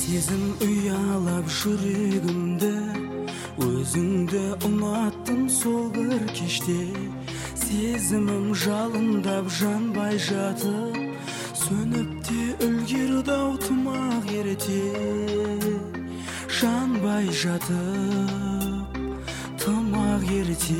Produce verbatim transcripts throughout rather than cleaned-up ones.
Сезім ұялап жүрегімді, өзіңді ұнаттым сол бір кеште. Сезімім жалындап жанбай жатып, сөніп те үлгерді ау тымақ ерте. Жанбай жатып, тымақ ерте.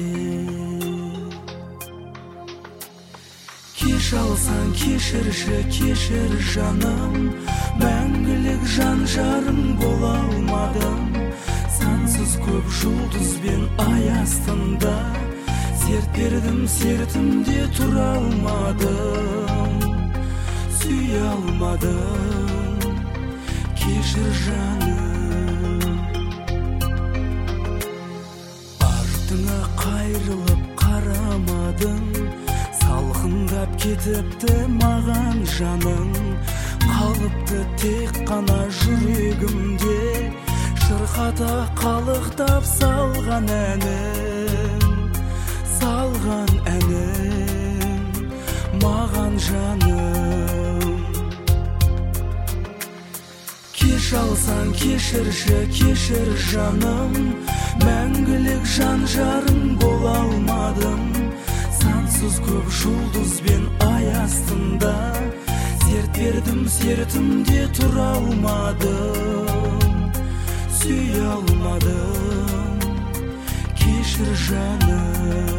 Кеш алсаң кешірші, кешір жаным, мәңгілік жан жарым бола алмадым. Сансыз көп жұлдызбен ай астында серт бердім, сертімде тұра алмадым, сүйе алмадым. Кешір жаным. Артыңа қайрылып қарамадың, салқындап кетіпті маған жаның. Қалыпты тек қана жүрегімде, шырқата қалықтап салған әнім, салған әнім маған жаным. Кеш алсаң кешірші, кешір жаным, мәңгілік жан жарым бола алмадым. Сансыз көп жұлдызбен ай астында серт бердім, сертімде тұра алмадым, сүйе алмадым. Кешір жаным.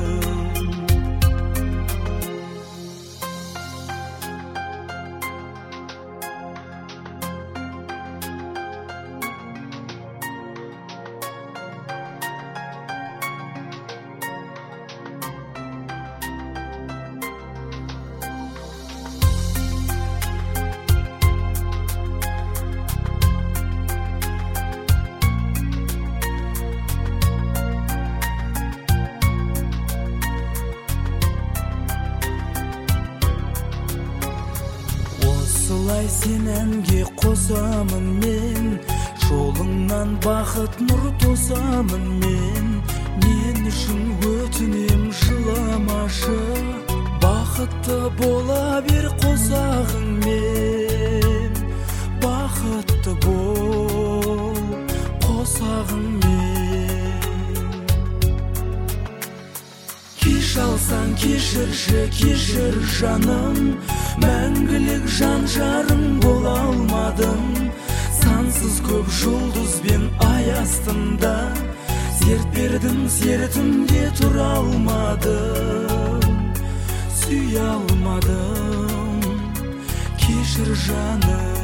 Осылай сен әнге қосамын мен, жолыңнан бақыт нұр тосамын мен. Мен үшін өтінем жыламашы, бақытты бола бер қосағыңмен. Бақытты бол қосағыңмен. Кеш алсаң кешірші, кешір жаным, мәңгілік жан жарым бола алмадым. Сансыз көп жұлдызбен ай астында серт бердім, сертімде тұра алмадым, сүйе алмадым. Кешір жаным.